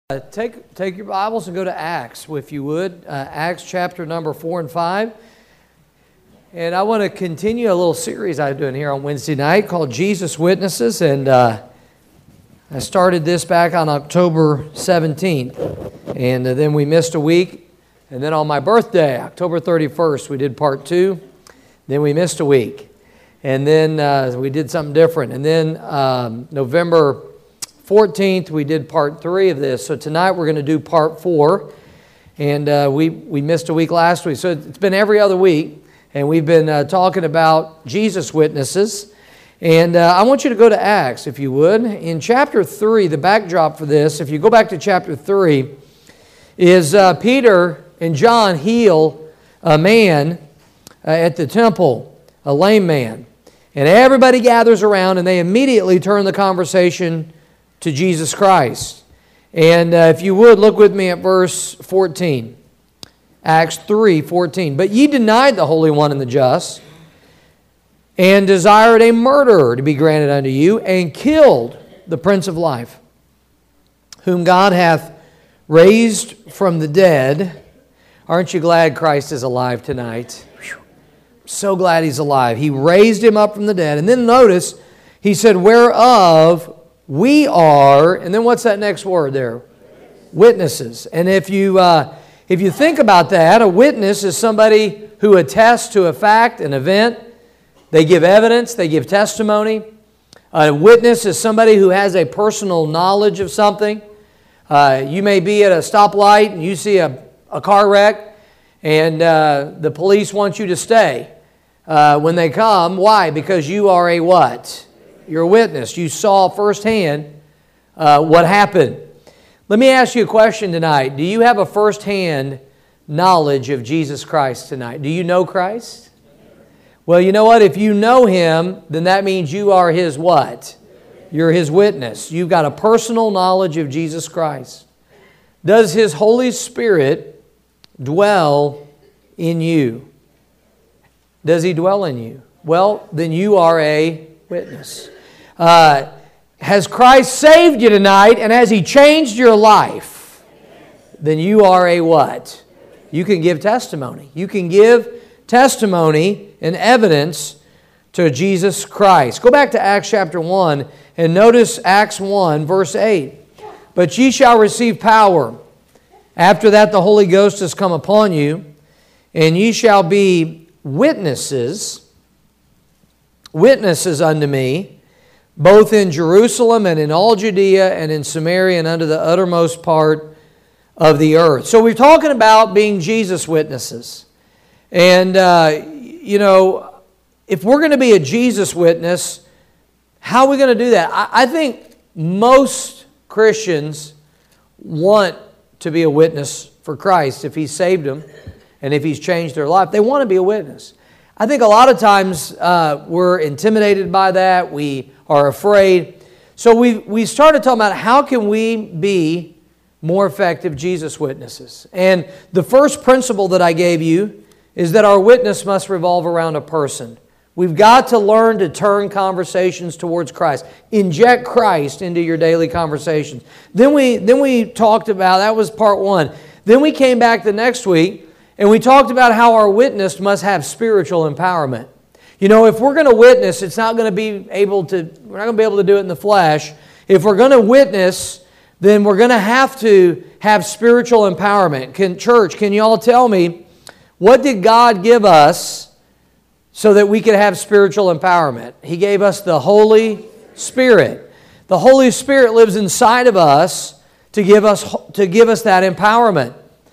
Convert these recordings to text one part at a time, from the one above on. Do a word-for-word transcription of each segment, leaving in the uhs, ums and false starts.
Uh, take, take your Bibles and go to Acts, if you would. Uh, Acts chapter number four and five. And I want to continue a little series I'm doing here on Wednesday night called Jesus Witnesses. And uh, I started this back on October seventeenth. And uh, then we missed a week. And then on my birthday, October thirty-first, we did part two. Then we missed a week. And then uh, we did something different. And then um, November fourteenth, we did part three of this. So tonight we're going to do part four. And uh, we, we missed a week last week. So it's been every other week. And we've been uh, talking about Jesus Witnesses. And uh, I want you to go to Acts, if you would. In chapter three, the backdrop for this, if you go back to chapter three, is uh, Peter and John heal a man uh, at the temple, a lame man. And everybody gathers around and they immediately turn the conversation to Jesus Christ. And uh, if you would, look with me at verse fourteen. Acts three fourteen. But ye denied the Holy One and the just, and desired a murderer to be granted unto you, and killed the Prince of Life, whom God hath raised from the dead. Aren't you glad Christ is alive tonight? Whew. So glad He's alive. He raised Him up from the dead. And then notice, He said, whereof we are, and then what's that next word there? Witnesses. And if you uh, if you think about that, a witness is somebody who attests to a fact, an event. They give evidence, they give testimony. A witness is somebody who has a personal knowledge of something. Uh, you may be at a stoplight and you see a, a car wreck, and uh, the police want you to stay uh, when they come. Why? Because you are a what? You're a witness. You saw firsthand uh, what happened. Let me ask you a question tonight. Do you have a firsthand knowledge of Jesus Christ tonight? Do you know Christ? Well, you know what? If you know Him, then that means you are His what? You're His witness. You've got a personal knowledge of Jesus Christ. Does His Holy Spirit dwell in you? Does He dwell in you? Well, then you are a witness. Uh, has Christ saved you tonight, and has He changed your life? Then you are a what? You can give testimony. You can give testimony and evidence to Jesus Christ. Go back to Acts chapter one and notice Acts one verse eight. But ye shall receive power. After that the Holy Ghost has come upon you, and ye shall be witnesses witnesses unto me, both in Jerusalem and in all Judea and in Samaria and unto the uttermost part of the earth. So we're talking about being Jesus witnesses. And, uh, you know, if we're going to be a Jesus witness, how are we going to do that? I, I think most Christians want to be a witness for Christ. If He's saved them and if He's changed their life, they want to be a witness. I think a lot of times uh, we're intimidated by that. We are afraid. So we we started talking about how can we be more effective Jesus witnesses. And the first principle that I gave you is that our witness must revolve around a person. We've got to learn to turn conversations towards Christ. Inject Christ into your daily conversations. Then we then we talked about, that was part one. Then we came back the next week and we talked about how our witness must have spiritual empowerment. You know, if we're going to witness, it's not going to be able to, we're not going to be able to do it in the flesh. If we're going to witness, then we're going to have to have spiritual empowerment. Can, church, can you all tell me, what did God give us so that we could have spiritual empowerment? He gave us the Holy Spirit. The Holy Spirit lives inside of us to give us, to give us that empowerment.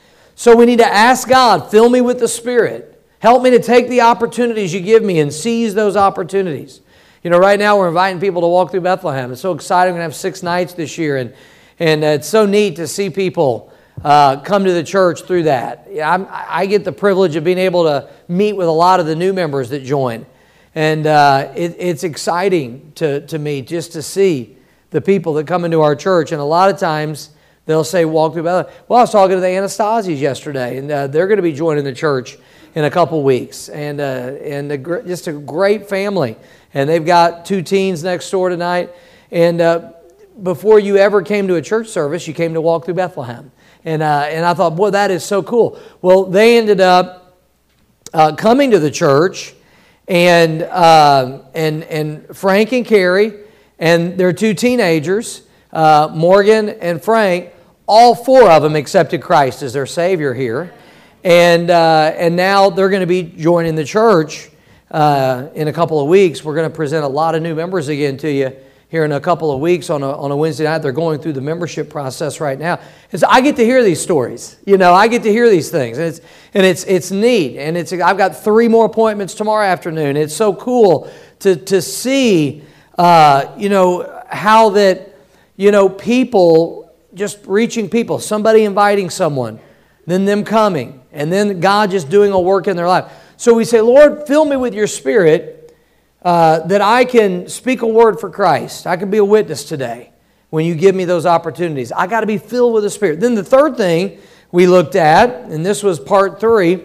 So we need to ask God, fill me with the Spirit. Help me to take the opportunities you give me and seize those opportunities. You know, right now we're inviting people to walk through Bethlehem. It's so exciting. We're going to have six nights this year. And, and it's so neat to see people uh, come to the church through that. I'm, I get the privilege of being able to meet with a lot of the new members that join. And uh, it, it's exciting to, to me just to see the people that come into our church. And a lot of times they'll say, walk through Bethlehem. Well, I was talking to the Anastasies yesterday, and uh, they're going to be joining the church in a couple weeks. And, uh, and a, just a great family. And they've got two teens next door tonight. And uh, before you ever came to a church service, you came to Walk Through Bethlehem. And, uh, and I thought, boy, that is so cool. Well, they ended up uh, coming to the church, and, uh, and, and Frank and Carrie and their two teenagers, uh, Morgan and Frank, all four of them accepted Christ as their Savior here. And, uh, and now they're going to be joining the church uh, in a couple of weeks. We're going to present a lot of new members again to you here in a couple of weeks on a, on a Wednesday night. They're going through the membership process right now. And so I get to hear these stories. You know, I get to hear these things. And it's, and it's, it's neat. And it's, I've got three more appointments tomorrow afternoon. It's so cool to, to see, uh, you know, how that, you know, people, just reaching people, somebody inviting someone, then them coming, and then God just doing a work in their life. So we say, Lord, fill me with your Spirit uh, that I can speak a word for Christ. I can be a witness today when you give me those opportunities. I got to be filled with the Spirit. Then the third thing we looked at, and this was part three,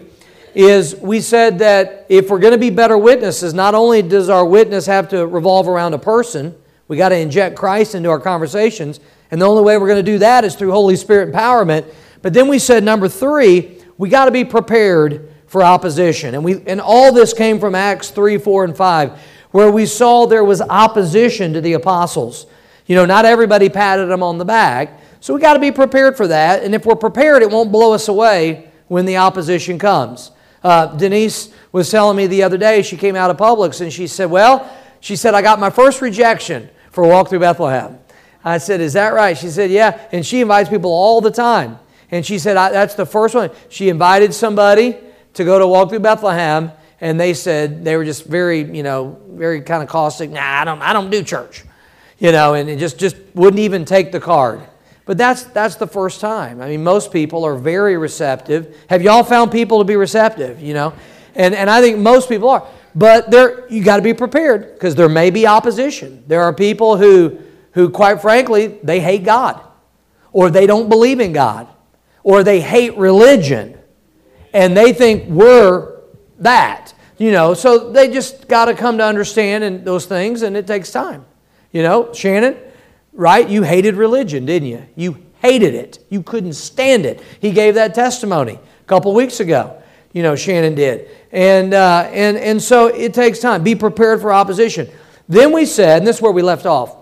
is we said that if we're going to be better witnesses, not only does our witness have to revolve around a person, we got to inject Christ into our conversations, and the only way we're going to do that is through Holy Spirit empowerment. But then we said, number three, we got to be prepared for opposition. And we and all this came from Acts three, four, and five, where we saw there was opposition to the apostles. You know, not everybody patted them on the back. So we got to be prepared for that. And if we're prepared, it won't blow us away when the opposition comes. Uh, Denise was telling me the other day, she came out of Publix and she said, well, she said, I got my first rejection for Walk Through Bethlehem. I said, is that right? She said, yeah. And she invites people all the time. And she said, I, that's the first one. She invited somebody to go to Walk Through Bethlehem, and they said, they were just very, you know, very kind of caustic. Nah, I don't, I don't do church. You know, and it just, just wouldn't even take the card. But that's, that's the first time. I mean, most people are very receptive. Have y'all found people to be receptive, you know? And, and I think most people are. But there, you got to be prepared, because there may be opposition. There are people who, who, quite frankly, they hate God, or they don't believe in God, or they hate religion, and they think we're that, you know. So they just got to come to understand and those things, and it takes time. You know, Shannon, right? You hated religion, didn't you? You hated it. You couldn't stand it. He gave that testimony a couple weeks ago. You know, Shannon did. And, uh, and, and so it takes time. Be prepared for opposition. Then we said, and this is where we left off,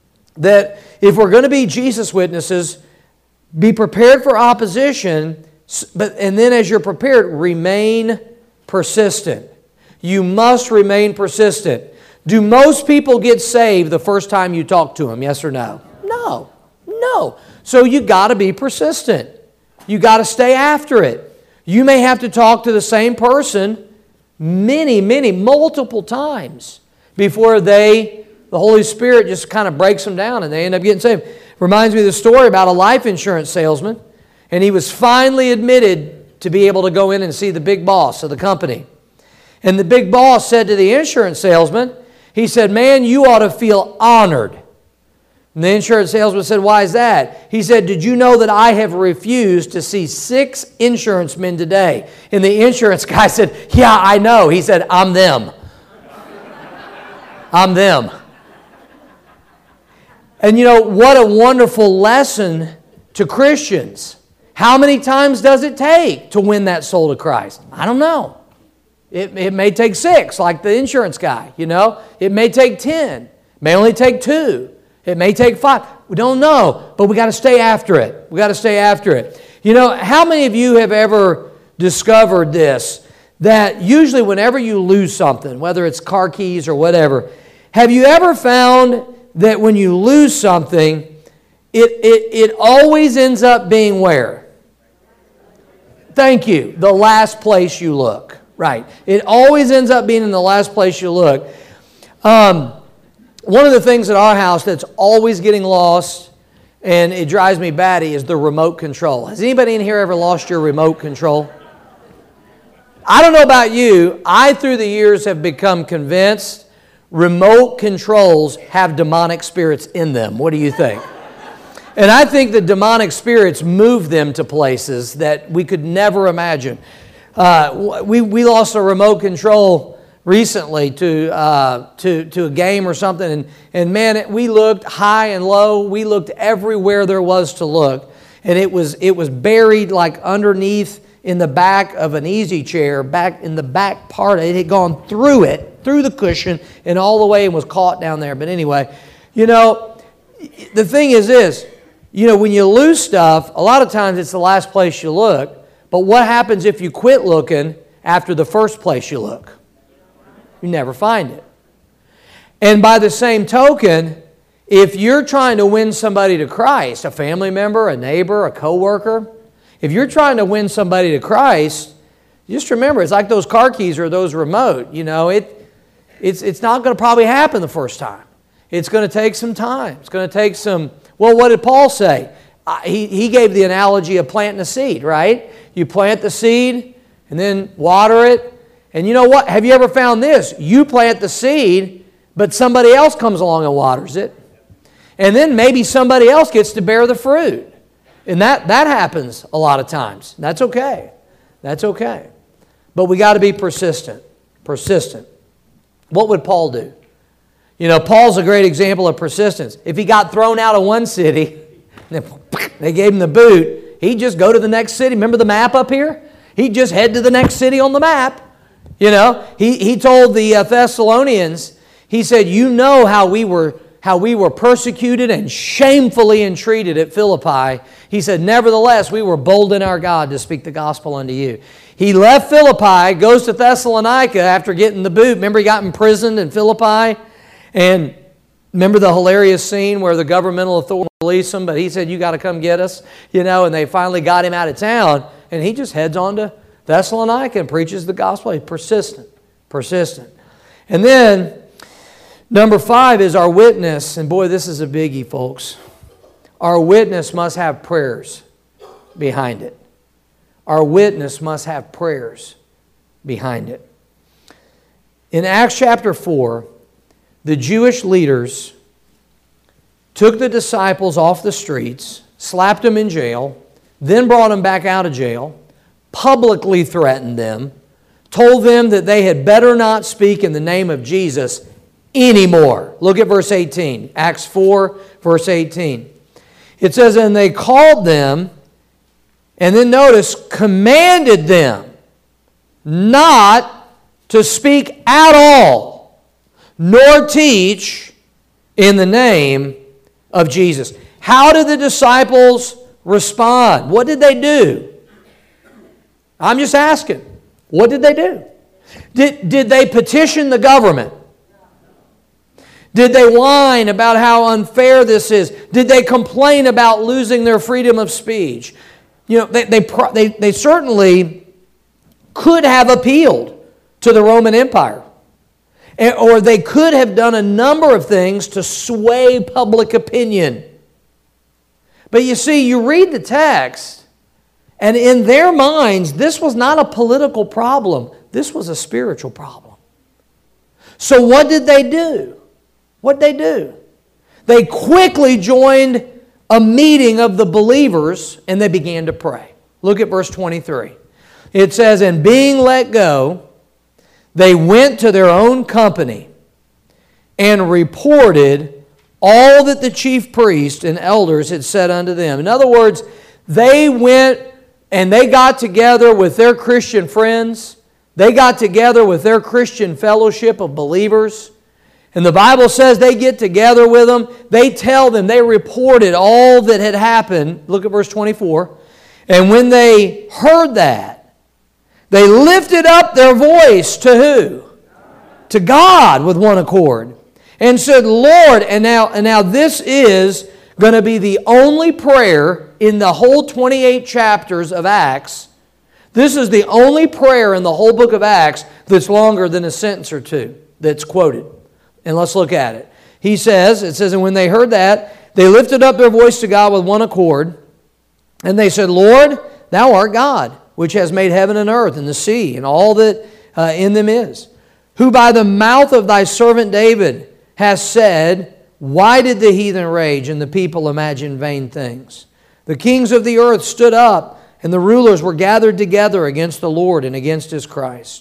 that if we're going to be Jesus witnesses, be prepared for opposition, but and then as you're prepared, remain persistent. You must remain persistent. Do most people get saved the first time you talk to them, yes or no? No. No. So you got to be persistent. You got to stay after it. You may have to talk to the same person many, many, multiple times before they, the Holy Spirit just kind of breaks them down and they end up getting saved. Reminds me of the story about a life insurance salesman, and he was finally admitted to be able to go in and see the big boss of the company. And the big boss said to the insurance salesman, he said, man, you ought to feel honored. And the insurance salesman said, why is that? He said, did you know that I have refused to see six insurance men today? And the insurance guy said, yeah, I know. He said, I'm them. I'm them. And you know, what a wonderful lesson to Christians. How many times does it take to win that soul to Christ? I don't know. It, it may take six, like the insurance guy, you know. It may take ten. It may only take two. It may take five. We don't know, but we got to stay after it. We got to stay after it. You know, how many of you have ever discovered this, that usually whenever you lose something, whether it's car keys or whatever, have you ever found that when you lose something, it, it, it always ends up being where? Thank you. The last place you look. Right. It always ends up being in the last place you look. Um, one of the things at our house that's always getting lost, and it drives me batty, is the remote control. Has anybody in here ever lost your remote control? I don't know about you. I, through the years, have become convinced remote controls have demonic spirits in them. What do you think? And I think the demonic spirits move them to places that we could never imagine. Uh, we, we lost a remote control recently to uh, to to a game or something, and and man, it, we looked high and low. We looked everywhere there was to look, and it was it was buried like underneath in the back of an easy chair, back in the back part. It had gone through it, through the cushion, and all the way, and was caught down there. But anyway, you know, the thing is this: you know, when you lose stuff, a lot of times it's the last place you look. But what happens if you quit looking after the first place you look? You never find it. And by the same token, if you're trying to win somebody to Christ, a family member, a neighbor, a coworker, if you're trying to win somebody to Christ, just remember, it's like those car keys or those remote. You know, it, it's, it's not going to probably happen the first time. It's going to take some time. It's going to take some, well, what did Paul say? Uh, he, he gave the analogy of planting a seed, right? You plant the seed and then water it. And you know what? Have you ever found this? You plant the seed, but somebody else comes along and waters it. And then maybe somebody else gets to bear the fruit. And that, that happens a lot of times. That's okay. That's okay. But we got to be persistent. Persistent. What would Paul do? You know, Paul's a great example of persistence. If he got thrown out of one city, they gave him the boot, he'd just go to the next city. Remember the map up here? He'd just head to the next city on the map. You know, he, he told the uh, Thessalonians, he said, you know how we were how we were persecuted and shamefully entreated at Philippi. He said, nevertheless, we were bold in our God to speak the gospel unto you. He left Philippi, goes to Thessalonica after getting the boot. Remember he got imprisoned in Philippi? And remember the hilarious scene where the governmental authority released him, but he said, you got to come get us. You know, and they finally got him out of town, and he just heads on to Thessalonica and preaches the gospel. He's persistent, persistent. And then, number five is our witness. And boy, this is a biggie, folks. Our witness must have prayers behind it. Our witness must have prayers behind it. In Acts chapter four, the Jewish leaders took the disciples off the streets, slapped them in jail, then brought them back out of jail, publicly threatened them, told them that they had better not speak in the name of Jesus anymore. Look at verse eighteen. Acts four, verse eighteen. It says, and they called them, and then notice, commanded them not to speak at all, nor teach in the name of Jesus. How did the disciples respond? What did they do? I'm just asking. What did they do? Did, did they petition the government? Did they whine about how unfair this is? Did they complain about losing their freedom of speech? You know, they, they, they, they certainly could have appealed to the Roman Empire. Or they could have done a number of things to sway public opinion. But you see, you read the text, and in their minds, this was not a political problem. This was a spiritual problem. So what did they do? What did they do? They quickly joined a meeting of the believers, and they began to pray. Look at verse twenty-three. It says, and being let go, they went to their own company and reported all that the chief priests and elders had said unto them. In other words, they went and they got together with their Christian friends. They got together with their Christian fellowship of believers. And the Bible says they get together with them. They tell them, they reported all that had happened. Look at verse twenty-four. And when they heard that, they lifted up their voice to who? To God with one accord. And said, Lord, and now, and now this is going to be the only prayer in the whole twenty-eight chapters of Acts. This is the only prayer in the whole book of Acts that's longer than a sentence or two that's quoted. And let's look at it. He says, it says, and when they heard that, they lifted up their voice to God with one accord. And they said, Lord, thou art God, which has made heaven and earth and the sea and all that uh, in them is. Who by the mouth of thy servant David has said, why did the heathen rage and the people imagine vain things? The kings of the earth stood up, and the rulers were gathered together against the Lord and against His Christ.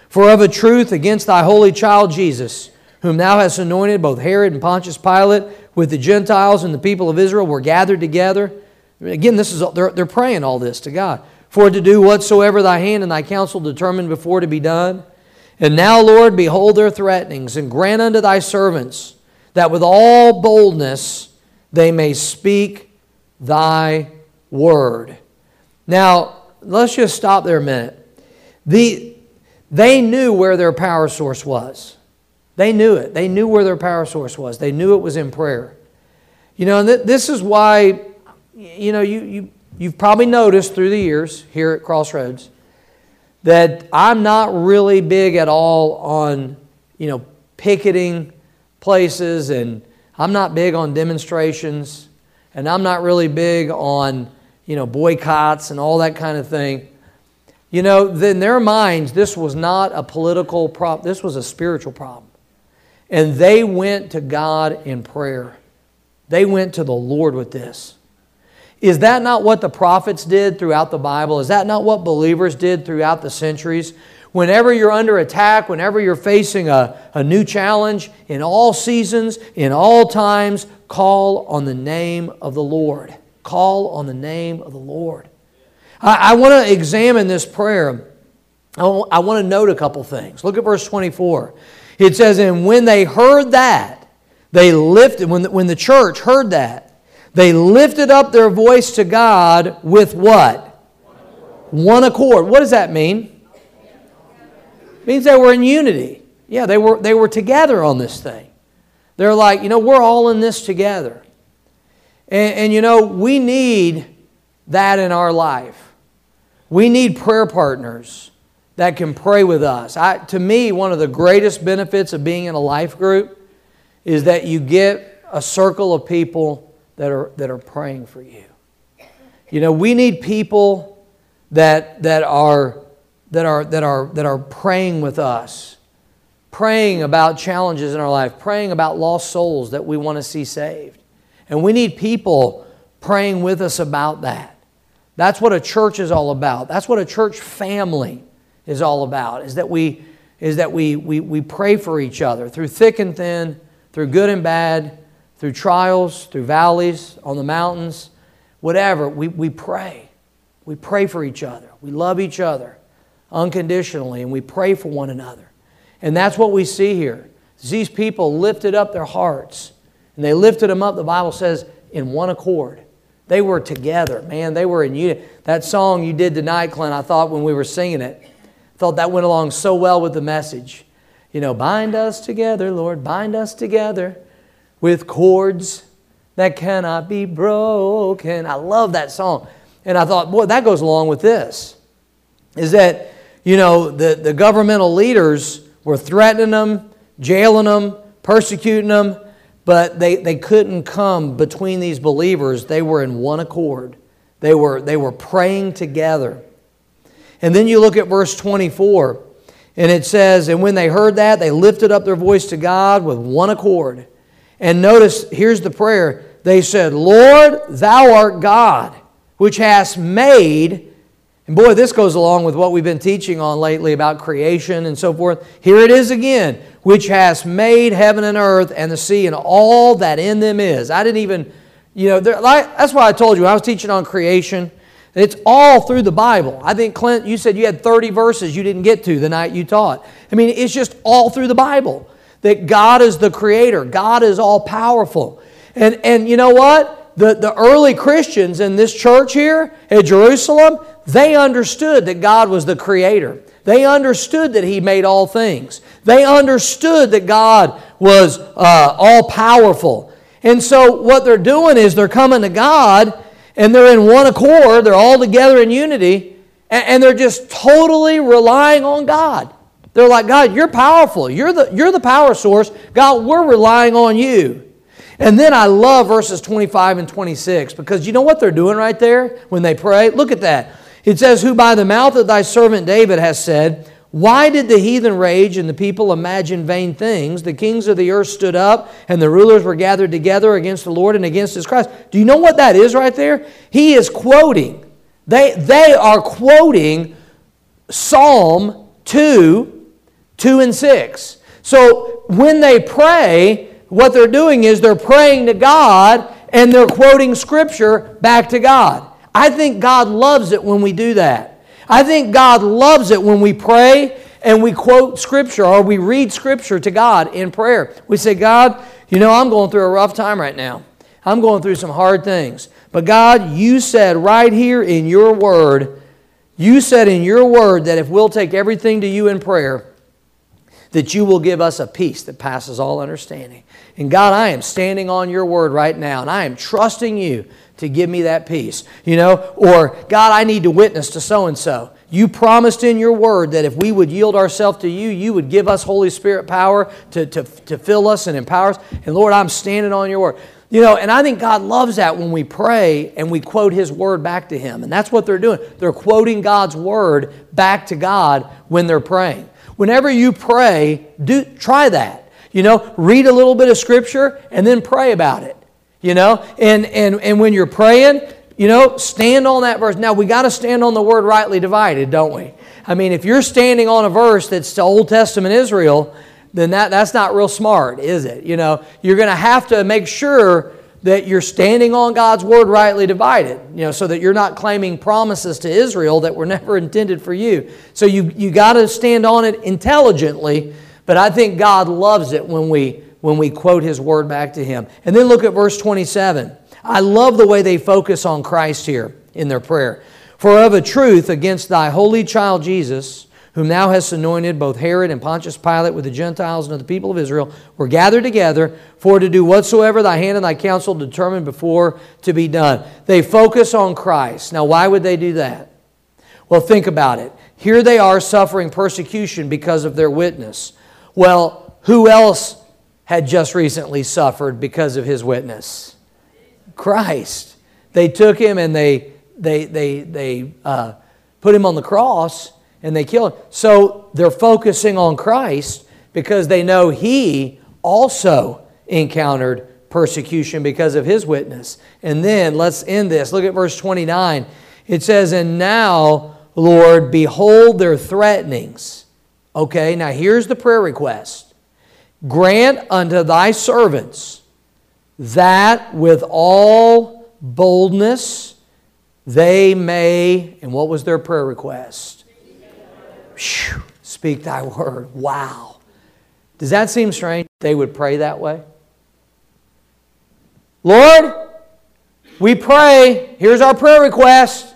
For of a truth against thy holy child Jesus, whom thou hast anointed, both Herod and Pontius Pilate, with the Gentiles and the people of Israel were gathered together. Again, this is they're, they're praying all this to God. For to do whatsoever thy hand and thy counsel determined before to be done. And now, Lord, behold their threatenings, and grant unto thy servants that with all boldness they may speak thy word. Now, let's just stop there a minute. The, they knew where their power source was. They knew it. They knew where their power source was. They knew it was in prayer. You know, and th- this is why, you know, you, you, you've probably noticed through the years here at Crossroads that I'm not really big at all on, you know, picketing places, and I'm not big on demonstrations, and I'm not really big on, you know, boycotts and all that kind of thing. You know, in their minds, this was not a political problem. This was a spiritual problem. And they went to God in prayer. They went to the Lord with this. Is that not what the prophets did throughout the Bible? Is that not what believers did throughout the centuries? Whenever you're under attack, whenever you're facing a, a new challenge, in all seasons, in all times, call on the name of the Lord. Call on the name of the Lord. I, I want to examine this prayer. I, I want to note a couple things. Look at verse twenty-four. It says, and when they heard that, they lifted, when the, when the church heard that, they lifted up their voice to God with what? One accord. What does that mean? It means they were in unity. Yeah, they were, they were together on this thing. They're like, you know, we're all in this together. And, and you know, we need that in our life. We need prayer partners that can pray with us. I, to me, one of the greatest benefits of being in a life group is that you get a circle of people that are that are praying for you. You know, we need people that that are that are that are that are praying with us, praying about challenges in our life, praying about lost souls that we want to see saved. And we need people praying with us about that. That's what a church is all about. That's what a church family is all about, is that we is that we we we pray for each other through thick and thin, through good and bad, through trials, through valleys, on the mountains, whatever. We, we pray. We pray for each other. We love each other unconditionally, and we pray for one another. And that's what we see here. These people lifted up their hearts, and they lifted them up, the Bible says, in one accord. They were together. Man, they were in unity. That song you did tonight, Clint, I thought when we were singing it, I thought that went along so well with the message. You know, bind us together, Lord, bind us together with cords that cannot be broken. I love that song. And I thought, boy, that goes along with this. Is that, you know, the, the governmental leaders were threatening them, jailing them, persecuting them, but they, they couldn't come between these believers. They were in one accord. They were, they were praying together. And then you look at verse twenty-four, and it says, and when they heard that, they lifted up their voice to God with one accord. And notice, here's the prayer. They said, Lord, thou art God, which hast made, and boy, this goes along with what we've been teaching on lately about creation and so forth. Here it is again, which hast made heaven and earth and the sea and all that in them is. I didn't even, you know, like, that's why I told you, I was teaching on creation. It's all through the Bible. I think, Clint, you said you had thirty verses you didn't get to the night you taught. I mean, it's just all through the Bible. That God is the creator. God is all powerful. And, and you know what? The, the early Christians in this church here at Jerusalem, they understood that God was the creator. They understood that He made all things. They understood that God was uh, all powerful. And so what they're doing is they're coming to God and they're in one accord. They're all together in unity. And, and they're just totally relying on God. They're like, God, you're powerful. You're the, you're the power source. God, we're relying on you. And then I love verses twenty-five and twenty-six because you know what they're doing right there when they pray? Look at that. It says, who by the mouth of thy servant David has said, why did the heathen rage and the people imagine vain things? The kings of the earth stood up and the rulers were gathered together against the Lord and against His Christ. Do you know what that is right there? He is quoting. They, they are quoting Psalm two, two and six. So when they pray, what they're doing is they're praying to God and they're quoting Scripture back to God. I think God loves it when we do that. I think God loves it when we pray and we quote Scripture or we read Scripture to God in prayer. We say, God, you know, I'm going through a rough time right now. I'm going through some hard things. But God, you said right here in your word, you said in your word that if we'll take everything to you in prayer, that you will give us a peace that passes all understanding. And God, I am standing on your word right now, and I am trusting you to give me that peace. You know, or God, I need to witness to so-and-so. You promised in your word that if we would yield ourselves to you, you would give us Holy Spirit power to, to, to fill us and empower us. And Lord, I'm standing on your word. You know, and I think God loves that when we pray and we quote His word back to Him. And that's what they're doing. They're quoting God's word back to God when they're praying. Whenever you pray, do try that. You know, read a little bit of Scripture and then pray about it. You know, and, and, and when you're praying, you know, stand on that verse. Now, we got to stand on the word rightly divided, don't we? I mean, if you're standing on a verse that's the Old Testament Israel, then that, that's not real smart, is it? You know, you're going to have to make sure that you're standing on God's word rightly divided, you know, so that you're not claiming promises to Israel that were never intended for you. So you, you got to stand on it intelligently, but I think God loves it when we when we quote His word back to Him. And then look at verse twenty-seven. I love the way they focus on Christ here in their prayer. For of a truth, against thy holy child Jesus, whom thou hast anointed, both Herod and Pontius Pilate with the Gentiles and of the people of Israel, were gathered together for to do whatsoever thy hand and thy counsel determined before to be done. They focus on Christ. Now, why would they do that? Well, think about it. Here they are suffering persecution because of their witness. Well, who else had just recently suffered because of His witness? Christ. They took Him and they they they they uh, put Him on the cross and they killed Him. So they're focusing on Christ because they know He also encountered persecution because of His witness. And then let's end this. Look at verse twenty-nine. It says, "And now, Lord, behold their threatenings." Okay, now here's the prayer request. Grant unto thy servants that with all boldness they may, and what was their prayer request? Whew, speak thy word. Wow. Does that seem strange? They would pray that way? Lord, we pray, here's our prayer request.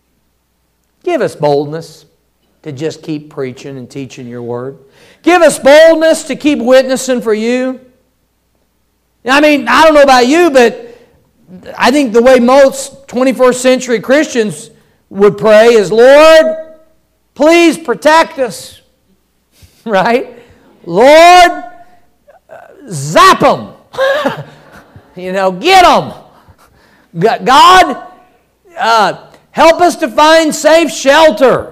Give us boldness to just keep preaching and teaching your word. Give us boldness to keep witnessing for you. I mean, I don't know about you, but I think the way most twenty-first century Christians would pray is, Lord, please protect us. Right? Lord, zap them. You know, get them. God, uh, help us to find safe shelter.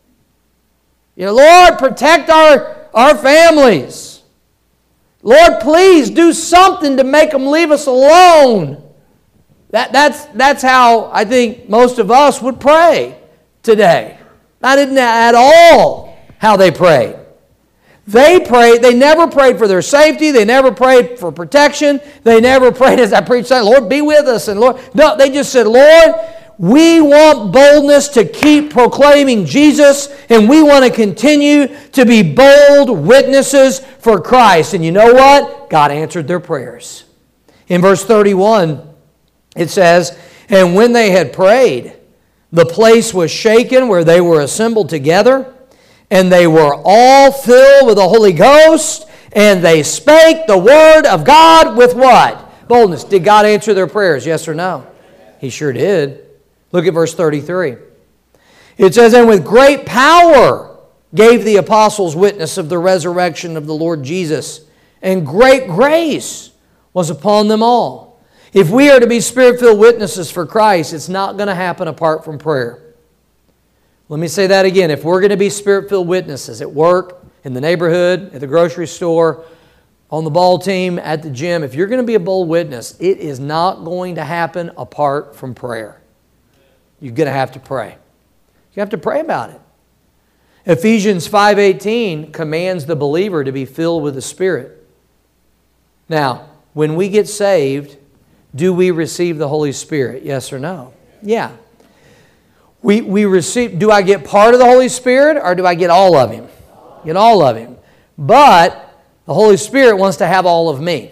You know, Lord, protect our, our families. Lord, please do something to make them leave us alone. That, that's, that's how I think most of us would pray today. That isn't at all how they prayed. They prayed, they never prayed for their safety. They never prayed for protection. They never prayed, as I preached, Lord, be with us. And Lord, no, they just said, Lord, we want boldness to keep proclaiming Jesus, and we want to continue to be bold witnesses for Christ. And you know what? God answered their prayers. In verse thirty-one, it says, "And when they had prayed, the place was shaken where they were assembled together, and they were all filled with the Holy Ghost, and they spake the word of God with" what? Boldness. Did God answer their prayers? Yes or no? He sure did. Look at verse thirty-three. It says, "And with great power gave the apostles witness of the resurrection of the Lord Jesus, and great grace was upon them all." If we are to be Spirit-filled witnesses for Christ, it's not going to happen apart from prayer. Let me say that again. If we're going to be Spirit-filled witnesses at work, in the neighborhood, at the grocery store, on the ball team, at the gym, if you're going to be a bold witness, it is not going to happen apart from prayer. You're going to have to pray. You have to pray about it. Ephesians five eighteen commands the believer to be filled with the Spirit. Now, when we get saved, do we receive the Holy Spirit? Yes or no? Yeah. We, we receive, do I get part of the Holy Spirit or do I get all of Him? Get all of Him. But the Holy Spirit wants to have all of me.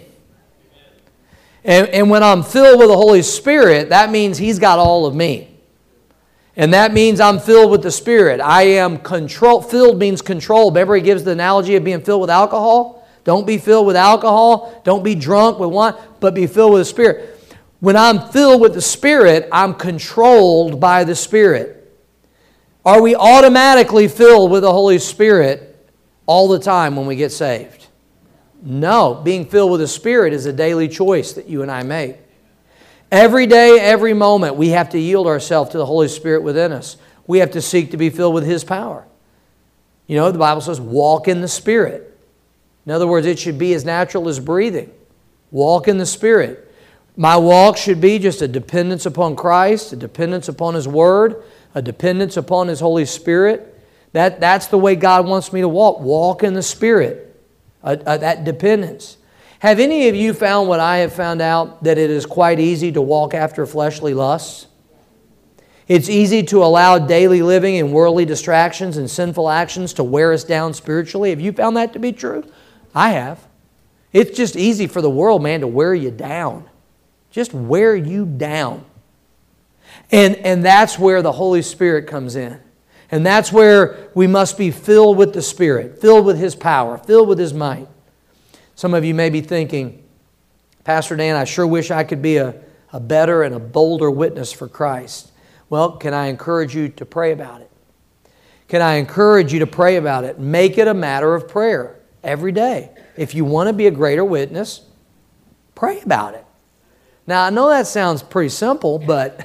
And, and when I'm filled with the Holy Spirit, that means He's got all of me. And that means I'm filled with the Spirit. I am control. Filled means controlled. Remember He gives the analogy of being filled with alcohol? Don't be filled with alcohol. Don't be drunk with wine, but be filled with the Spirit. When I'm filled with the Spirit, I'm controlled by the Spirit. Are we automatically filled with the Holy Spirit all the time when we get saved? No. Being filled with the Spirit is a daily choice that you and I make. Every day, every moment, we have to yield ourselves to the Holy Spirit within us. We have to seek to be filled with His power. You know, the Bible says, walk in the Spirit. In other words, it should be as natural as breathing. Walk in the Spirit. My walk should be just a dependence upon Christ, a dependence upon His Word, a dependence upon His Holy Spirit. That, that's the way God wants me to walk. Walk in the Spirit. Uh, uh, that dependence. Have any of you found what I have found out, that it is quite easy to walk after fleshly lusts? It's easy to allow daily living and worldly distractions and sinful actions to wear us down spiritually. Have you found that to be true? I have. It's just easy for the world, man, to wear you down. Just wear you down. And, and that's where the Holy Spirit comes in. And that's where we must be filled with the Spirit, filled with His power, filled with His might. Some of you may be thinking, Pastor Dan, I sure wish I could be a, a better and a bolder witness for Christ. Well, can I encourage you to pray about it? Can I encourage you to pray about it? Make it a matter of prayer every day. If you want to be a greater witness, pray about it. Now, I know that sounds pretty simple, but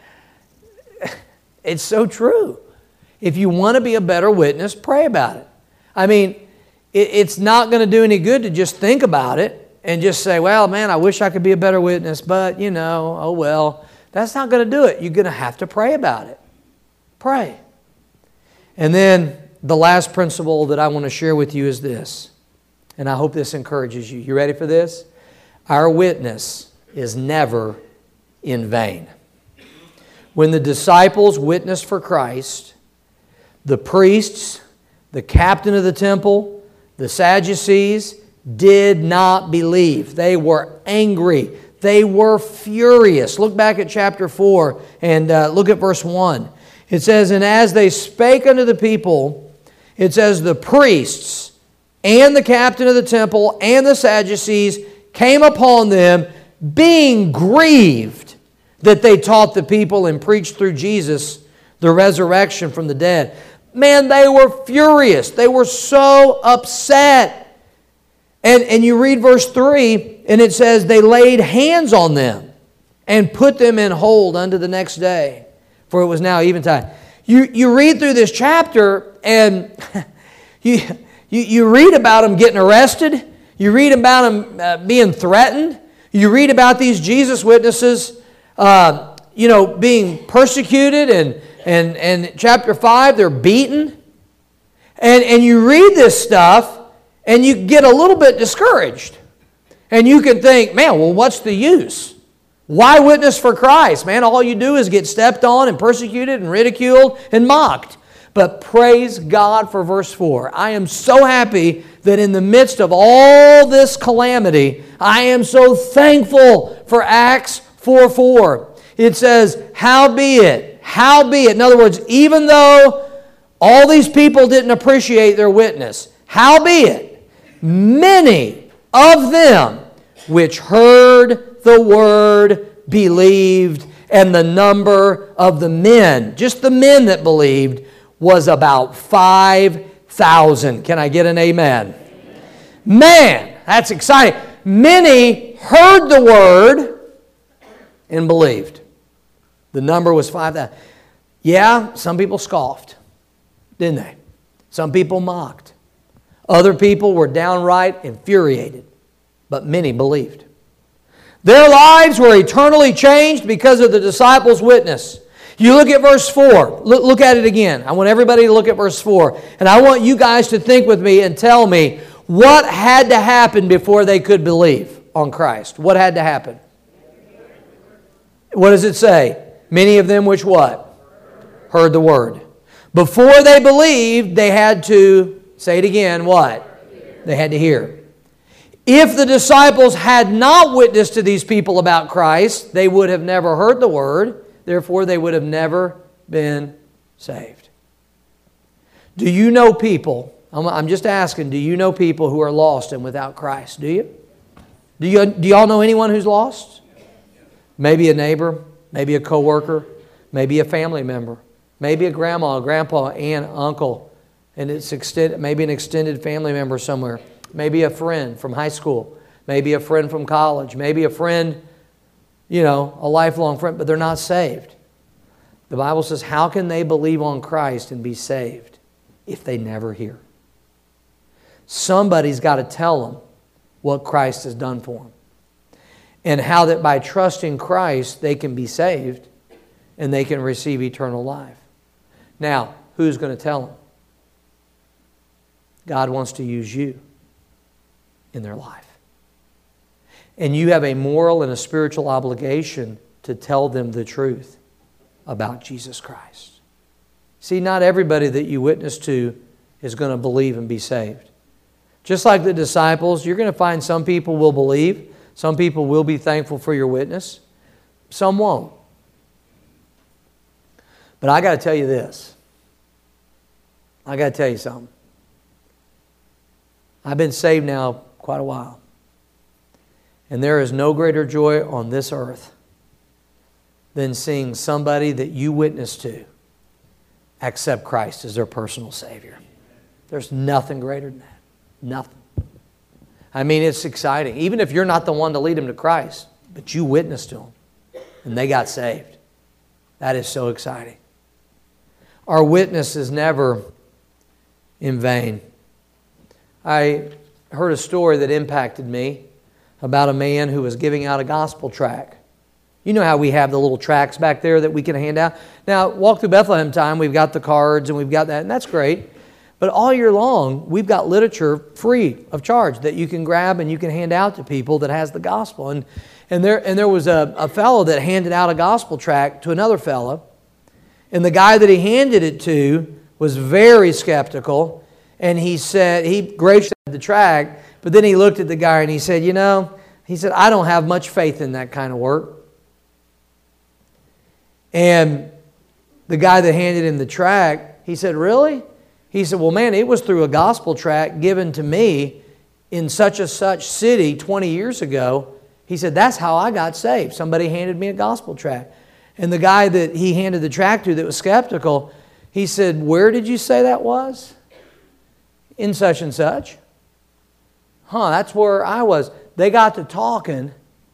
it's so true. If you want to be a better witness, pray about it. I mean, it's not going to do any good to just think about it and just say, well, man, I wish I could be a better witness, but, you know, oh, well. That's not going to do it. You're going to have to pray about it. Pray. And then the last principle that I want to share with you is this, and I hope this encourages you. You ready for this? Our witness is never in vain. When the disciples witnessed for Christ, the priests, the captain of the temple, the Sadducees did not believe. They were angry. They were furious. Look back at chapter four and uh, look at verse one. It says, and as they spake unto the people, it says, the priests and the captain of the temple and the Sadducees came upon them, being grieved that they taught the people and preached through Jesus the resurrection from the dead. Man, they were furious. They were so upset. And, and you read verse three, and it says, they laid hands on them and put them in hold unto the next day, for it was now eventide. You, you read through this chapter, and you, you, you read about them getting arrested. You read about them uh, being threatened. You read about these Jesus witnesses uh, you know, being persecuted, and, and, and chapter five, they're beaten. And, and you read this stuff, and you get a little bit discouraged. And you can think, man, well, what's the use? Why witness for Christ? Man, all you do is get stepped on and persecuted and ridiculed and mocked. But praise God for verse four. I am so happy that in the midst of all this calamity, I am so thankful for Acts four four. It says, howbeit, howbeit. In other words, even though all these people didn't appreciate their witness, howbeit, many of them which heard the word believed, and the number of the men, just the men that believed, was about five thousand. Can I get an amen? Amen? Man, that's exciting. Many heard the word and believed. The number was five thousand. Yeah, some people scoffed, didn't they? Some people mocked. Other people were downright infuriated, but many believed. Their lives were eternally changed because of the disciples' witness. You look at verse four. Look, look at it again. I want everybody to look at verse four. And I want you guys to think with me and tell me what had to happen before they could believe on Christ. What had to happen? What does it say? Many of them which what? Heard the word. Before they believed, they had to, say it again, what? They had to hear. If the disciples had not witnessed to these people about Christ, they would have never heard the word. Therefore, they would have never been saved. Do you know people, I'm just asking, do you know people who are lost and without Christ? Do you? Do you, do y'all know anyone who's lost? Maybe a neighbor, maybe a coworker, maybe a family member, maybe a grandma, a grandpa, aunt, uncle, and it's extended, maybe an extended family member somewhere, maybe a friend from high school, maybe a friend from college, maybe a friend, you know, a lifelong friend, but they're not saved. The Bible says, how can they believe on Christ and be saved if they never hear? Somebody's got to tell them what Christ has done for them. And how that by trusting Christ, they can be saved and they can receive eternal life. Now, who's going to tell them? God wants to use you in their life. And you have a moral and a spiritual obligation to tell them the truth about Jesus Christ. See, not everybody that you witness to is going to believe and be saved. Just like the disciples, you're going to find some people will believe, some people will be thankful for your witness, some won't. But I got to tell you this. I got to tell you something. I've been saved now quite a while. And there is no greater joy on this earth than seeing somebody that you witness to accept Christ as their personal Savior. There's nothing greater than that. Nothing. I mean, it's exciting. Even if you're not the one to lead them to Christ, but you witnessed to them and they got saved. That is so exciting. Our witness is never in vain. I heard a story that impacted me about a man who was giving out a gospel tract. You know how we have the little tracts back there that we can hand out? Now, Walk Through Bethlehem time, we've got the cards and we've got that, and that's great. But all year long, we've got literature free of charge that you can grab and you can hand out to people that has the gospel. And, and, there, and there was a, a fellow that handed out a gospel tract to another fellow. And the guy that he handed it to was very skeptical. And he said, he graced the tract, but then he looked at the guy and he said, you know, he said, I don't have much faith in that kind of work. And the guy that handed him the tract, he said, really? He said, well, man, it was through a gospel tract given to me in such a such city twenty years ago. He said, that's how I got saved. Somebody handed me a gospel tract. And the guy that he handed the tract to that was skeptical, he said, where did you say that was? In such and such. Huh, that's where I was. They got to talking.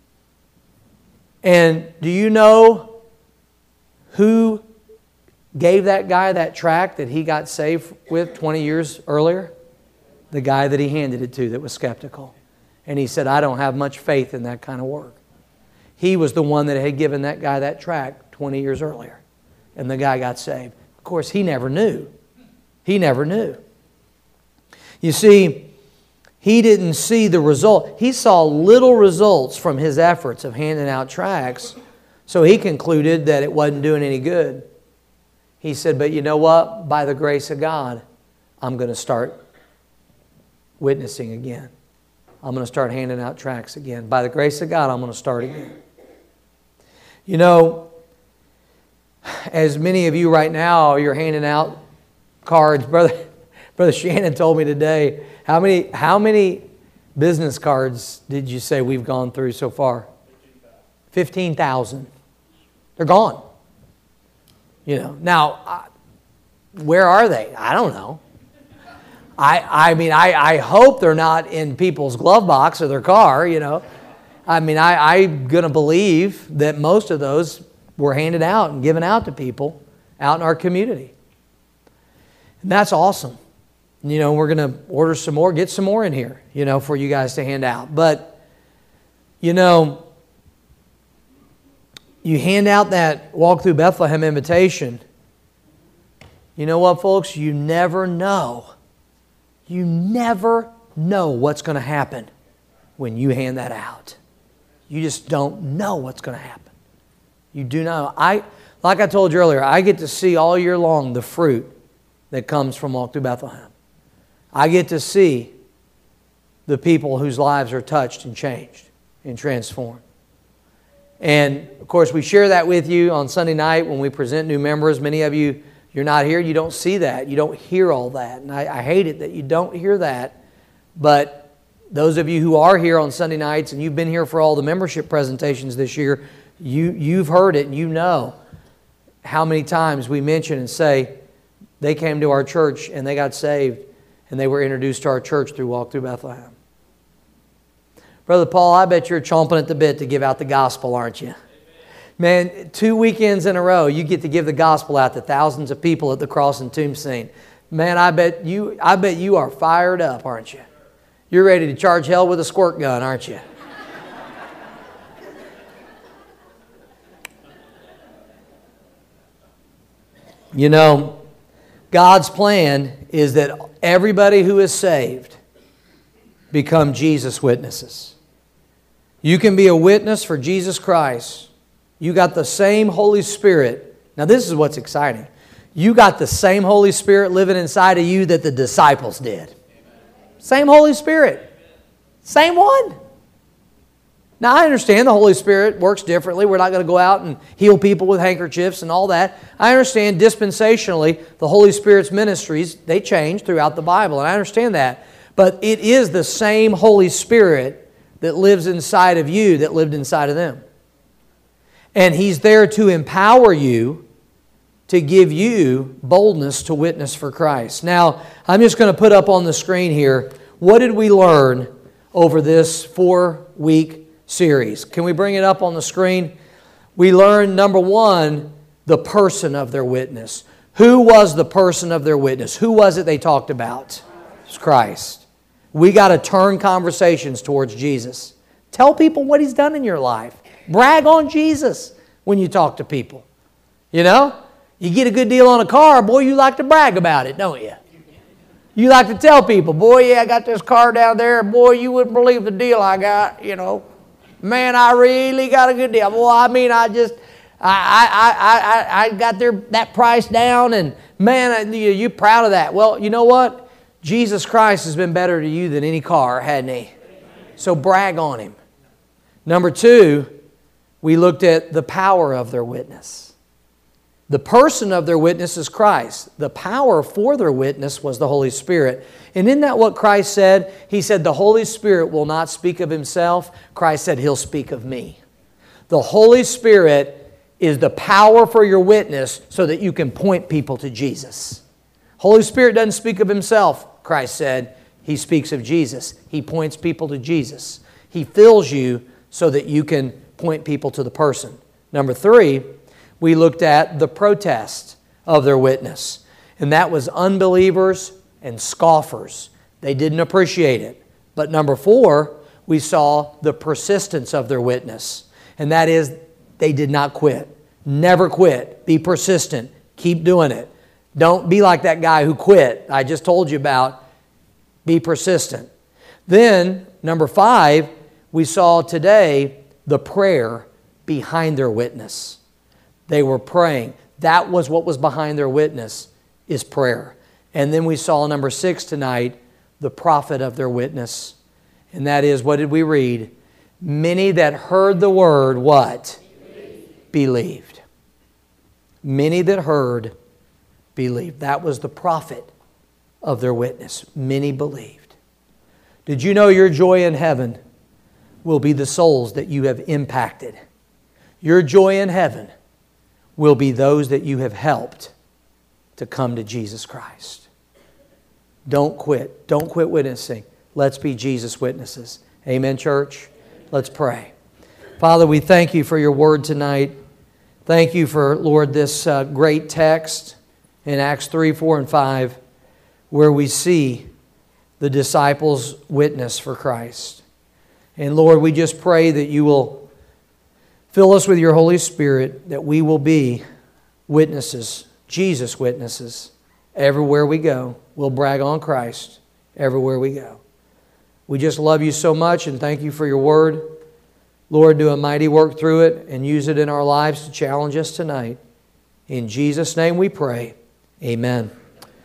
And do you know who gave that guy that tract that he got saved with twenty years earlier? The guy that he handed it to that was skeptical. And he said, I don't have much faith in that kind of work. He was the one that had given that guy that tract twenty years earlier. And the guy got saved. Of course, he never knew. He never knew. You see, he didn't see the result. He saw little results from his efforts of handing out tracts, so he concluded that it wasn't doing any good. He said, but you know what? By the grace of God, I'm going to start witnessing again. I'm going to start handing out tracts again. By the grace of God, I'm going to start again. You know, as many of you right now, you're handing out cards. Brother, Brother Shannon told me today, how many, how many business cards did you say we've gone through so far? fifteen thousand. They're gone. You know, now, uh, where are they? I don't know. I, I mean, I, I hope they're not in people's glove box or their car, you know. I mean, I, I'm going to believe that most of those were handed out and given out to people out in our community. And that's awesome. You know, we're going to order some more, get some more in here, you know, for you guys to hand out. But, you know, you hand out that Walk Through Bethlehem invitation, you know what, folks? You never know. You never know what's going to happen when you hand that out. You just don't know what's going to happen. You do know. I, like I told you earlier, I get to see all year long the fruit that comes from Walk Through Bethlehem. I get to see the people whose lives are touched and changed and transformed. And, of course, we share that with you on Sunday night when we present new members. Many of you, you're not here. You don't see that. You don't hear all that. And I, I hate it that you don't hear that. But those of you who are here on Sunday nights and you've been here for all the membership presentations this year, you, you've heard it and you know how many times we mention and say they came to our church and they got saved and they were introduced to our church through Walk Through Bethlehem. Brother Paul, I bet you're chomping at the bit to give out the gospel, aren't you? Man, two weekends in a row, you get to give the gospel out to thousands of people at the Cross and Tomb scene. Man, I bet you, I bet you are fired up, aren't you? You're ready to charge hell with a squirt gun, aren't you? You know, God's plan is that everybody who is saved become Jesus witnesses. You can be a witness for Jesus Christ. You got the same Holy Spirit. Now this is what's exciting. You got the same Holy Spirit living inside of you that the disciples did. Same Holy Spirit. Same one. Now I understand the Holy Spirit works differently. We're not going to go out and heal people with handkerchiefs and all that. I understand dispensationally the Holy Spirit's ministries, they change throughout the Bible, and I understand that. But it is the same Holy Spirit that lives inside of you that lived inside of them. And He's there to empower you, to give you boldness to witness for Christ. Now, I'm just going to put up on the screen here, what did we learn over this four-week series? Can we bring it up on the screen? We learned, number one, the person of their witness. Who was the person of their witness? Who was it they talked about? It's Christ. We got to turn conversations towards Jesus. Tell people what He's done in your life. Brag on Jesus when you talk to people. You know? You get a good deal on a car, boy, you like to brag about it, don't you? You like to tell people, boy, yeah, I got this car down there. Boy, you wouldn't believe the deal I got, you know. Man, I really got a good deal. Well, I mean, I just, I, I, I, I, I got their, that price down, and man, you, you're proud of that. Well, you know what? Jesus Christ has been better to you than any car, hadn't He? So brag on Him. Number two, we looked at the power of their witness. The person of their witness is Christ. The power for their witness was the Holy Spirit. And isn't that what Christ said? He said, the Holy Spirit will not speak of Himself. Christ said, He'll speak of me. The Holy Spirit is the power for your witness so that you can point people to Jesus. Holy Spirit doesn't speak of Himself, Christ said. He speaks of Jesus. He points people to Jesus. He fills you so that you can point people to the person. Number three, we looked at the protest of their witness. And that was unbelievers and scoffers. They didn't appreciate it. But number four, we saw the persistence of their witness. And that is, they did not quit. Never quit. Be persistent. Keep doing it. Don't be like that guy who quit I just told you about. Be persistent. Then, number five, we saw today the prayer behind their witness. They were praying. That was what was behind their witness, is prayer. And then we saw number six tonight, the prophet of their witness. And that is, what did we read? Many that heard the word, what? Believed. Believed. Many that heard, believed. That was the prophet of their witness. Many believed. Did you know your joy in heaven will be the souls that you have impacted? Your joy in heaven will be those that you have helped to come to Jesus Christ. Don't quit. Don't quit witnessing. Let's be Jesus witnesses. Amen, church? Let's pray. Father, we thank You for Your word tonight. Thank You for, Lord, this uh, great text in Acts three, four, and five, where we see the disciples' witness for Christ. And Lord, we just pray that You will Fill us with your Holy Spirit that we will be witnesses, Jesus witnesses, everywhere we go. We'll brag on Christ everywhere we go. We just love you so much and thank you for your word. Lord, do a mighty work through it and use it in our lives to challenge us tonight. In Jesus' name we pray. Amen.